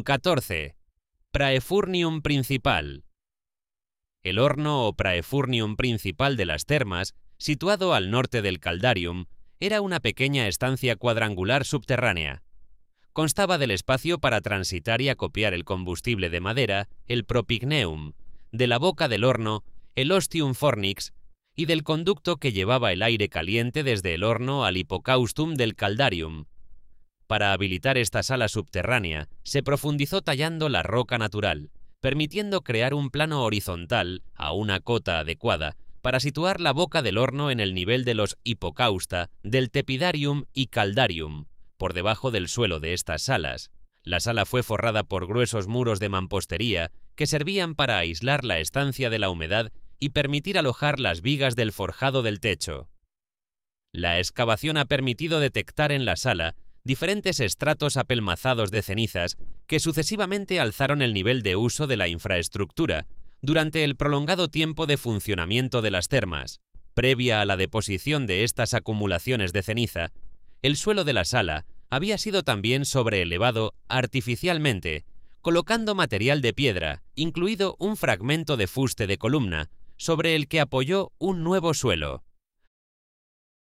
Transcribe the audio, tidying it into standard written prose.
14. Praefurnium principal. El horno o praefurnium principal de las termas, situado al norte del caldarium, era una pequeña estancia cuadrangular subterránea. Constaba del espacio para transitar y acopiar el combustible de madera, el propigneum, de la boca del horno, el ostium fornix, y del conducto que llevaba el aire caliente desde el horno al hipocaustum del caldarium. Para habilitar esta sala subterránea, se profundizó tallando la roca natural, permitiendo crear un plano horizontal a una cota adecuada para situar la boca del horno en el nivel de los hipocausta del tepidarium y caldarium, por debajo del suelo de estas salas. La sala fue forrada por gruesos muros de mampostería que servían para aislar la estancia de la humedad y permitir alojar las vigas del forjado del techo. La excavación ha permitido detectar en la sala diferentes estratos apelmazados de cenizas que sucesivamente alzaron el nivel de uso de la infraestructura durante el prolongado tiempo de funcionamiento de las termas. Previa a la deposición de estas acumulaciones de ceniza, el suelo de la sala había sido también sobreelevado artificialmente, colocando material de piedra, incluido un fragmento de fuste de columna, sobre el que apoyó un nuevo suelo.